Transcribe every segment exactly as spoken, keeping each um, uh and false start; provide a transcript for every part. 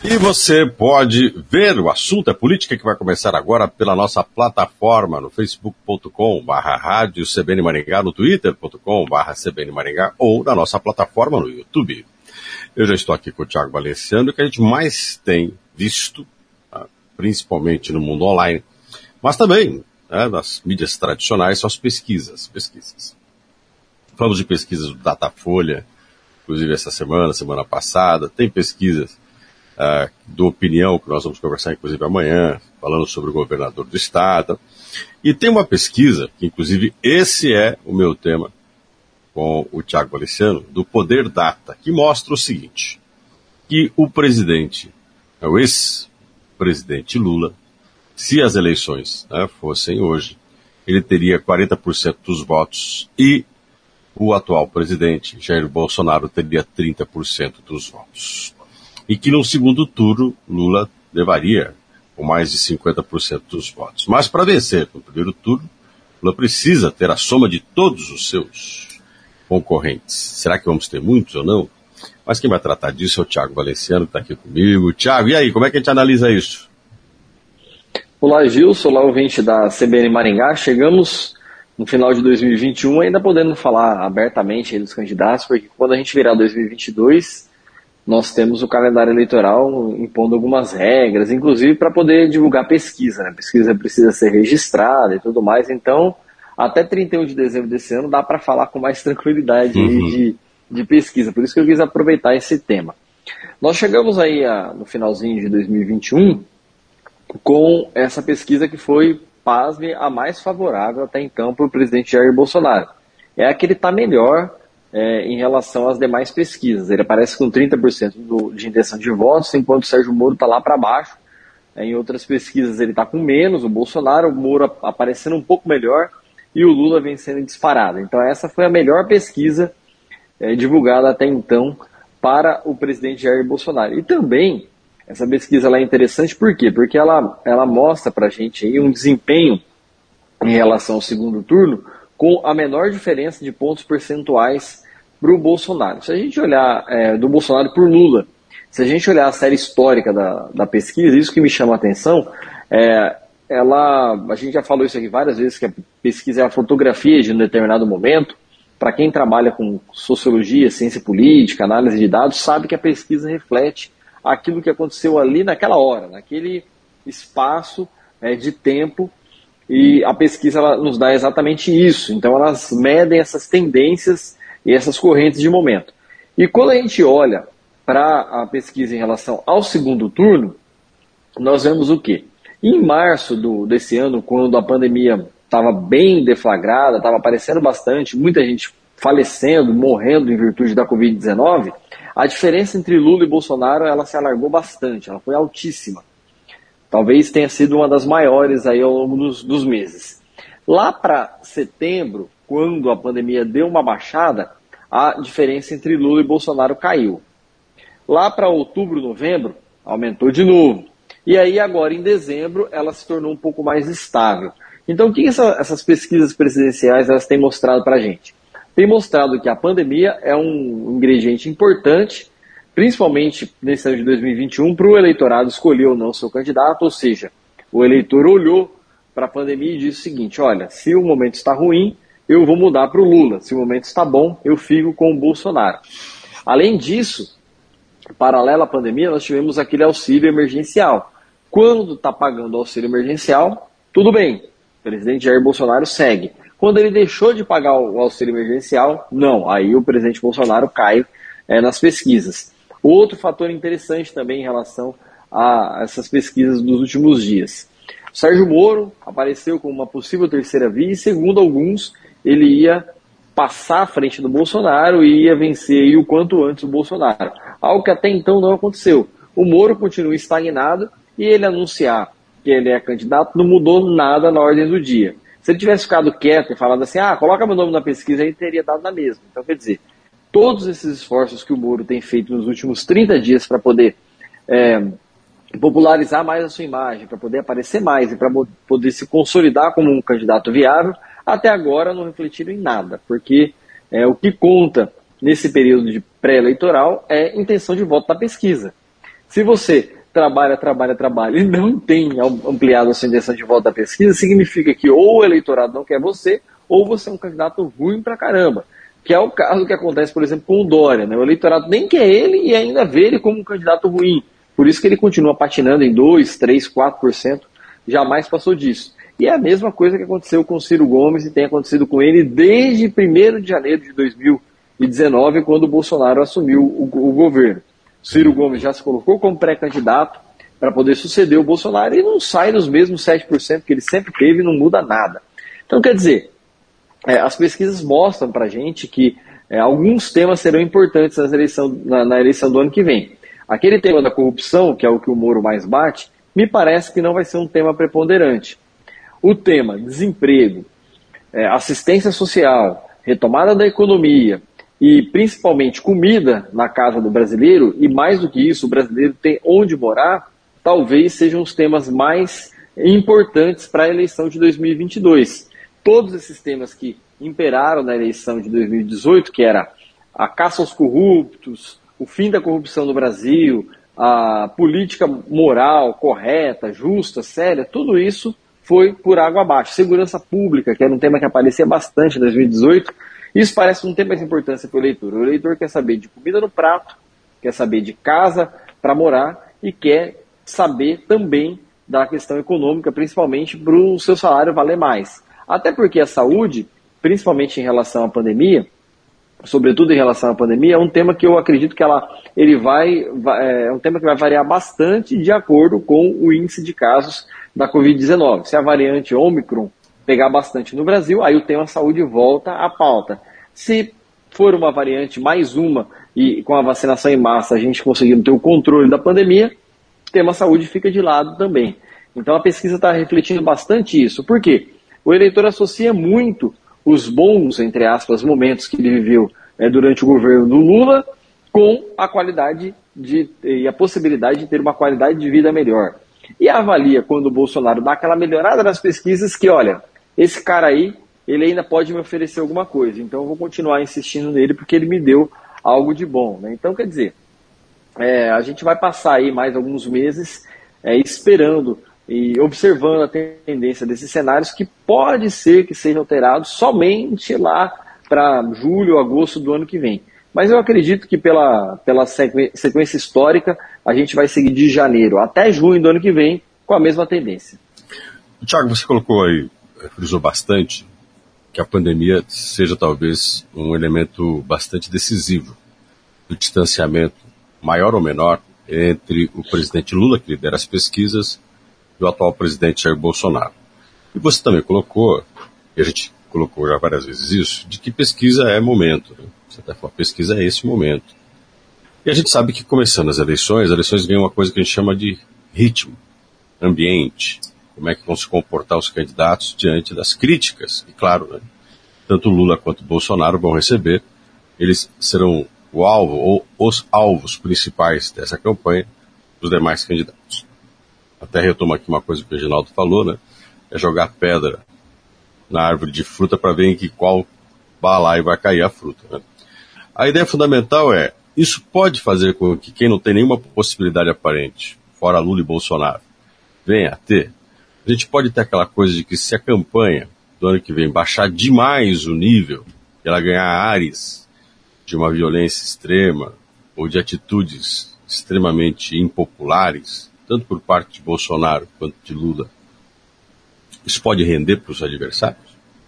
E você pode ver o assunto é política que vai começar agora pela nossa plataforma no facebook ponto com barra rádio C B N Maringá, no twitter ponto com barra C B N Maringá ou na nossa plataforma no YouTube. Eu já estou aqui com o Thiago Valenciano, que a gente mais tem visto, tá? Principalmente no mundo online, mas também, né, nas mídias tradicionais, são as pesquisas. pesquisas. Falamos de pesquisas do Datafolha, inclusive essa semana, semana passada, tem pesquisas Uh, do Opinião, que nós vamos conversar inclusive amanhã, falando sobre o governador do estado. E tem uma pesquisa, que inclusive esse é o meu tema com o Thiago Valenciano, do Poder Data, que mostra o seguinte, que o presidente, o ex-presidente Lula, se as eleições, né, fossem hoje, ele teria quarenta por cento dos votos e o atual presidente, Jair Bolsonaro, teria trinta por cento dos votos. E que no segundo turno, Lula levaria com mais de cinquenta por cento dos votos. Mas para vencer no primeiro turno, Lula precisa ter a soma de todos os seus concorrentes. Será que vamos ter muitos ou não? Mas quem vai tratar disso é o Thiago Valenciano, que está aqui comigo. Thiago, e aí, como é que a gente analisa isso? Olá, Gilson, olá, ouvinte da C B N Maringá. Chegamos no final de dois mil e vinte e um, ainda podendo falar abertamente aí dos candidatos, porque quando a gente virar dois mil e vinte e dois... nós temos o calendário eleitoral impondo algumas regras, inclusive para poder divulgar pesquisa, né? Pesquisa precisa ser registrada e tudo mais, então até trinta e um de dezembro desse ano dá para falar com mais tranquilidade aí uhum. de, de pesquisa, por isso que eu quis aproveitar esse tema. Nós chegamos aí a, no finalzinho de dois mil e vinte e um com essa pesquisa que foi, pasme, a mais favorável até então para o presidente Jair Bolsonaro. É a que ele está melhor É, em relação às demais pesquisas. Ele aparece com trinta por cento do, de intenção de votos, enquanto o Sérgio Moro está lá para baixo. É, em outras pesquisas ele está com menos, o Bolsonaro, o Moro aparecendo um pouco melhor e o Lula vem sendo disparado. Então essa foi a melhor pesquisa é, divulgada até então para o presidente Jair Bolsonaro. E também, essa pesquisa ela é interessante por quê? Porque ela, ela mostra para a gente aí um desempenho em relação ao segundo turno com a menor diferença de pontos percentuais para o Bolsonaro. Se a gente olhar é, do Bolsonaro por Lula, se a gente olhar a série histórica da, da pesquisa, isso que me chama a atenção, é, ela, a gente já falou isso aqui várias vezes, que a pesquisa é a fotografia de um determinado momento. Para quem trabalha com sociologia, ciência política, análise de dados, sabe que a pesquisa reflete aquilo que aconteceu ali naquela hora, naquele espaço é, de tempo. E a pesquisa ela nos dá exatamente isso. Então elas medem essas tendências e essas correntes de momento. E quando a gente olha para a pesquisa em relação ao segundo turno, nós vemos o quê? Em março do, desse ano, quando a pandemia estava bem deflagrada, estava aparecendo bastante, muita gente falecendo, morrendo em virtude da covid dezenove, a diferença entre Lula e Bolsonaro ela se alargou bastante, ela foi altíssima. Talvez tenha sido uma das maiores aí ao longo dos, dos meses. Lá para setembro, quando a pandemia deu uma baixada, a diferença entre Lula e Bolsonaro caiu. Lá para outubro, novembro, aumentou de novo. E aí agora em dezembro ela se tornou um pouco mais estável. Então o que essa, essas pesquisas presidenciais elas têm mostrado para a gente? Tem mostrado que a pandemia é um ingrediente importante, principalmente nesse ano de dois mil e vinte e um, para o eleitorado escolher ou não seu candidato, ou seja, o eleitor olhou para a pandemia e disse o seguinte, olha, se o momento está ruim, eu vou mudar para o Lula, se o momento está bom, eu fico com o Bolsonaro. Além disso, paralelo à pandemia, nós tivemos aquele auxílio emergencial. Quando está pagando o auxílio emergencial, tudo bem, o presidente Jair Bolsonaro segue. Quando ele deixou de pagar o auxílio emergencial, não, aí o presidente Bolsonaro cai é, nas pesquisas. Outro fator interessante também em relação a essas pesquisas dos últimos dias. O Sérgio Moro apareceu como uma possível terceira via e, segundo alguns, ele ia passar à frente do Bolsonaro e ia vencer o quanto antes o Bolsonaro. Algo que até então não aconteceu. O Moro continua estagnado e ele anunciar que ele é candidato não mudou nada na ordem do dia. Se ele tivesse ficado quieto e falado assim, ah, coloca meu nome na pesquisa, aí teria dado na mesma. Então, quer dizer, todos esses esforços que o Moro tem feito nos últimos trinta dias para poder é, popularizar mais a sua imagem, para poder aparecer mais e para poder se consolidar como um candidato viável, até agora não refletiram em nada, porque é, o que conta nesse período de pré-eleitoral é intenção de voto da pesquisa. Se você trabalha, trabalha, trabalha e não tem ampliado a sua intenção de voto da pesquisa, significa que ou o eleitorado não quer você, ou você é um candidato ruim pra caramba. Que é o caso que acontece, por exemplo, com o Dória, né? O eleitorado nem quer ele e ainda vê ele como um candidato ruim. Por isso que ele continua patinando em dois, três, quatro por cento, jamais passou disso. E é a mesma coisa que aconteceu com o Ciro Gomes e tem acontecido com ele desde primeiro de janeiro de dois mil e dezenove, quando o Bolsonaro assumiu o, o governo. O Ciro Gomes já se colocou como pré-candidato para poder suceder o Bolsonaro e não sai dos mesmos sete por cento que ele sempre teve e não muda nada. Então, quer dizer, é, as pesquisas mostram para a gente que é, alguns temas serão importantes nas eleição, na, na eleição do ano que vem. Aquele tema da corrupção, que é o que o Moro mais bate, me parece que não vai ser um tema preponderante. O tema desemprego, é, assistência social, retomada da economia e principalmente comida na casa do brasileiro, e mais do que isso, o brasileiro tem onde morar, talvez sejam os temas mais importantes para a eleição de dois mil e vinte e dois. Todos esses temas que imperaram na eleição de dois mil e dezoito, que era a caça aos corruptos, o fim da corrupção no Brasil, a política moral, correta, justa, séria, tudo isso foi por água abaixo. Segurança pública, que era um tema que aparecia bastante em dois mil e dezoito, isso parece não ter mais importância para o eleitor. O eleitor quer saber de comida no prato, quer saber de casa para morar e quer saber também da questão econômica, principalmente para o seu salário valer mais. Até porque a saúde, principalmente em relação à pandemia, sobretudo em relação à pandemia, é um tema que eu acredito que ela, ele vai, vai, é um tema que vai variar bastante de acordo com o índice de casos da covid dezenove. Se a variante Ômicron pegar bastante no Brasil, aí o tema saúde volta à pauta. Se for uma variante mais uma e com a vacinação em massa a gente conseguir ter o controle da pandemia, o tema saúde fica de lado também. Então a pesquisa está refletindo bastante isso. Por quê? O eleitor associa muito os bons, entre aspas, momentos que ele viveu é, durante o governo do Lula com a qualidade de, e a possibilidade de ter uma qualidade de vida melhor. E avalia quando o Bolsonaro dá aquela melhorada nas pesquisas que, olha, esse cara aí, ele ainda pode me oferecer alguma coisa, então eu vou continuar insistindo nele porque ele me deu algo de bom, né? Então, quer dizer, é, a gente vai passar aí mais alguns meses é, esperando e observando a tendência desses cenários que pode ser que seja alterado somente lá para julho, agosto do ano que vem. Mas eu acredito que pela, pela sequência histórica, a gente vai seguir de janeiro até junho do ano que vem com a mesma tendência. Tiago, você colocou aí, frisou bastante, que a pandemia seja talvez um elemento bastante decisivo do distanciamento, maior ou menor, entre o presidente Lula, que lidera as pesquisas, e o atual presidente Jair Bolsonaro. E você também colocou, e a gente colocou já várias vezes isso, de que pesquisa é momento. Né? Você até falou, pesquisa é esse momento. E a gente sabe que começando as eleições, as eleições ganham uma coisa que a gente chama de ritmo, ambiente, como é que vão se comportar os candidatos diante das críticas. E claro, né, tanto Lula quanto Bolsonaro vão receber, eles serão o alvo ou os alvos principais dessa campanha dos demais candidatos. Até retomo aqui uma coisa que o Reginaldo falou, né? É jogar pedra na árvore de fruta para ver em que qual balaio vai cair a fruta. Né? A ideia fundamental é, isso pode fazer com que quem não tem nenhuma possibilidade aparente, fora Lula e Bolsonaro, venha a ter. A gente pode ter aquela coisa de que se a campanha do ano que vem baixar demais o nível, e ela ganhar ares de uma violência extrema ou de atitudes extremamente impopulares, tanto por parte de Bolsonaro quanto de Lula, isso pode render para os adversários?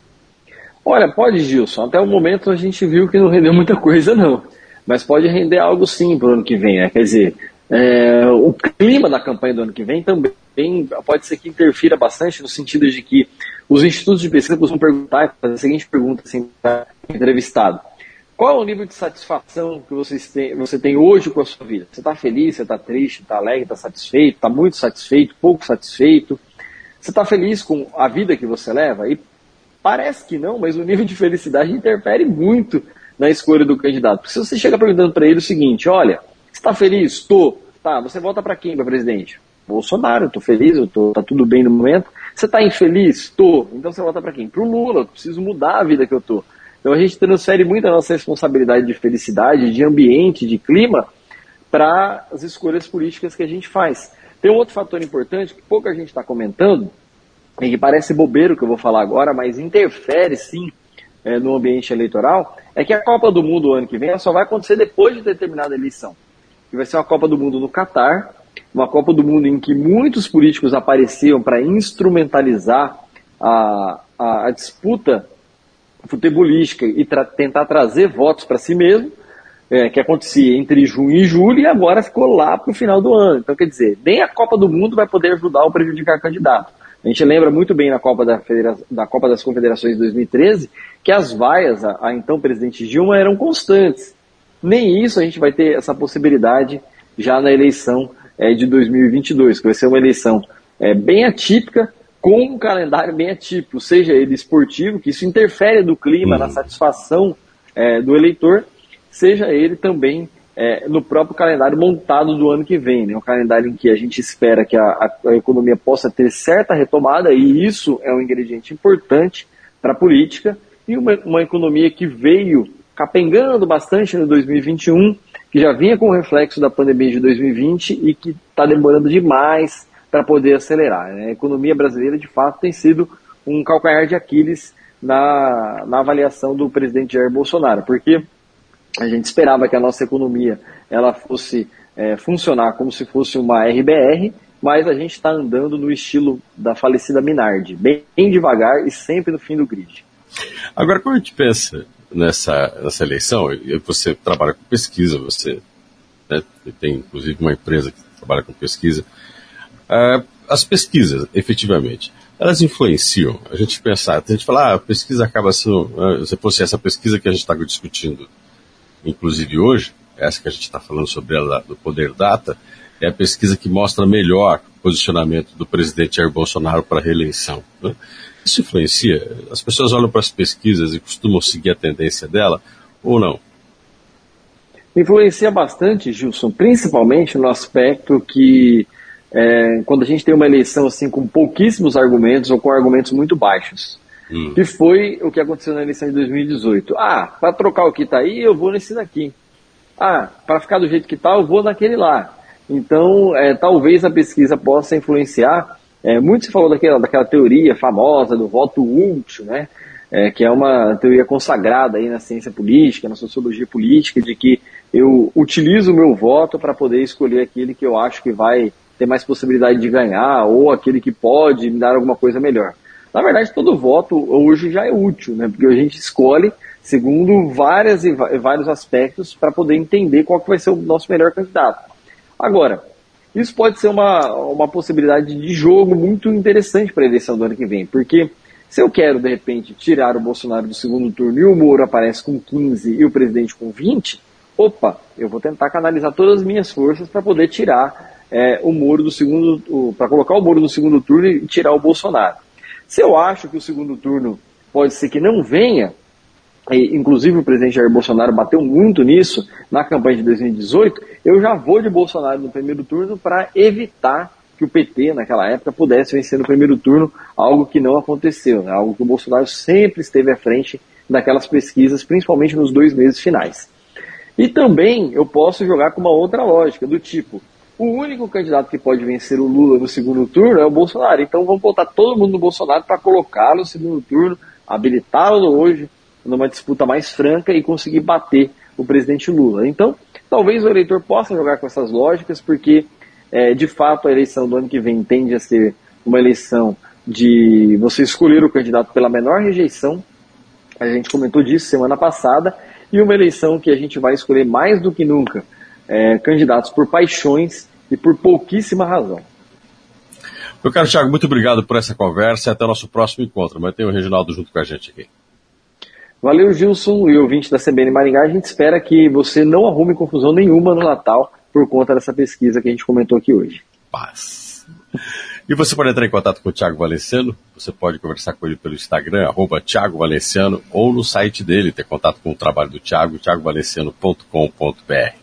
Olha, pode, Gilson. Até o momento a gente viu que não rendeu muita coisa, não. Mas pode render algo sim para o ano que vem, né? Quer dizer, é, o clima da campanha do ano que vem também pode ser que interfira bastante no sentido de que os institutos de pesquisa costumam perguntar, fazer a seguinte pergunta assim, para o entrevistado. Qual é o nível de satisfação que vocês têm, você tem hoje com a sua vida? Você está feliz, você está triste, está alegre, está satisfeito, está muito satisfeito, pouco satisfeito? Você está feliz com a vida que você leva? E parece que não, mas o nível de felicidade interfere muito na escolha do candidato. Porque se você chega perguntando para ele o seguinte, olha, você está feliz? Estou. Tá, você vota para quem, para presidente? Bolsonaro, eu estou feliz, eu tô, tá tudo bem no momento. Você está infeliz? Estou. Então você vota para quem? Para o Lula, eu preciso mudar a vida que eu estou. Então a gente transfere muito a nossa responsabilidade de felicidade, de ambiente, de clima, para as escolhas políticas que a gente faz. Tem um outro fator importante que pouca gente está comentando, e que parece bobeiro que eu vou falar agora, mas interfere sim é, no ambiente eleitoral, é que a Copa do Mundo ano que vem só vai acontecer depois de determinada eleição. Que vai ser uma Copa do Mundo no Catar, uma Copa do Mundo em que muitos políticos apareciam para instrumentalizar a, a, a disputa futebolística e tra- tentar trazer votos para si mesmo, é, que acontecia entre junho e julho, e agora ficou lá para o final do ano. Então, quer dizer, nem a Copa do Mundo vai poder ajudar ou prejudicar candidato. A gente lembra muito bem na Copa, da Federa- da Copa das Confederações de dois mil e treze que as vaias a, a então presidente Dilma eram constantes. Nem isso a gente vai ter essa possibilidade já na eleição é, de dois mil e vinte e dois, que vai ser uma eleição é, bem atípica, com um calendário bem atípico, seja ele esportivo, que isso interfere no clima, uhum. na satisfação é, do eleitor, seja ele também é, no próprio calendário montado do ano que vem, né? Um calendário em que a gente espera que a, a, a economia possa ter certa retomada, e isso é um ingrediente importante para a política, e uma, uma economia que veio capengando bastante no dois mil e vinte e um, que já vinha com o reflexo da pandemia de dois mil e vinte e que está demorando demais para poder acelerar, né? A economia brasileira, de fato, tem sido um calcanhar de Aquiles na, na avaliação do presidente Jair Bolsonaro, porque a gente esperava que a nossa economia ela fosse é, funcionar como se fosse uma R B R, mas a gente está andando no estilo da falecida Minardi, bem, bem devagar e sempre no fim do grid. Agora, quando a gente pensa nessa, nessa eleição, você trabalha com pesquisa, você né, tem inclusive uma empresa que trabalha com pesquisa, uh, as pesquisas, efetivamente, elas influenciam. A gente pensar, a gente fala, ah, a pesquisa acaba sendo, uh, se fosse essa pesquisa que a gente está discutindo, inclusive hoje, essa que a gente está falando sobre ela, do Poder Data, é a pesquisa que mostra melhor o posicionamento do presidente Jair Bolsonaro para a reeleição, né? Isso influencia? As pessoas olham para as pesquisas e costumam seguir a tendência dela, ou não? Influencia bastante, Gilson, principalmente no aspecto que é, quando a gente tem uma eleição assim com pouquíssimos argumentos ou com argumentos muito baixos, hum. que foi o que aconteceu na eleição de dois mil e dezoito. Ah, para trocar o que está aí, eu vou nesse daqui. Ah, para ficar do jeito que está, eu vou naquele lá. Então, é, talvez a pesquisa possa influenciar. É, muito se falou daquela, daquela teoria famosa do voto útil, né? É, que é uma teoria consagrada aí na ciência política, na sociologia política, de que eu utilizo o meu voto para poder escolher aquele que eu acho que vai ter mais possibilidade de ganhar, ou aquele que pode me dar alguma coisa melhor. Na verdade, todo voto hoje já é útil, né? Porque a gente escolhe segundo várias e vários aspectos para poder entender qual que vai ser o nosso melhor candidato. Agora, isso pode ser uma, uma possibilidade de jogo muito interessante para a eleição do ano que vem, porque se eu quero, de repente, tirar o Bolsonaro do segundo turno e o Moro aparece com quinze e o presidente com vinte, opa, eu vou tentar canalizar todas as minhas forças para poder tirar é, o Moro do segundo, para colocar o Moro no segundo turno e tirar o Bolsonaro. Se eu acho que o segundo turno pode ser que não venha, e, inclusive o presidente Jair Bolsonaro bateu muito nisso na campanha de dois mil e dezoito, eu já vou de Bolsonaro no primeiro turno para evitar que o P T, naquela época, pudesse vencer no primeiro turno, algo que não aconteceu, né? Algo que o Bolsonaro sempre esteve à frente daquelas pesquisas, principalmente nos dois meses finais. E também eu posso jogar com uma outra lógica, do tipo, o único candidato que pode vencer o Lula no segundo turno é o Bolsonaro, então vamos botar todo mundo no Bolsonaro para colocá-lo no segundo turno, habilitá-lo hoje numa disputa mais franca e conseguir bater o presidente Lula. Então, talvez o eleitor possa jogar com essas lógicas, porque, é, de fato, a eleição do ano que vem tende a ser uma eleição de você escolher o candidato pela menor rejeição, a gente comentou disso semana passada, e uma eleição que a gente vai escolher mais do que nunca é, candidatos por paixões e por pouquíssima razão. Meu caro Thiago, muito obrigado por essa conversa e até o nosso próximo encontro. Mas tem o Reginaldo junto com a gente aqui. Valeu, Gilson e ouvinte da C B N Maringá. A gente espera que você não arrume confusão nenhuma no Natal por conta dessa pesquisa que a gente comentou aqui hoje. Paz. E você pode entrar em contato com o Thiago Valenciano, você pode conversar com ele pelo Instagram, arroba Thiago Valenciano, ou no site dele, ter contato com o trabalho do Thiago, thiago valenciano ponto com ponto b r.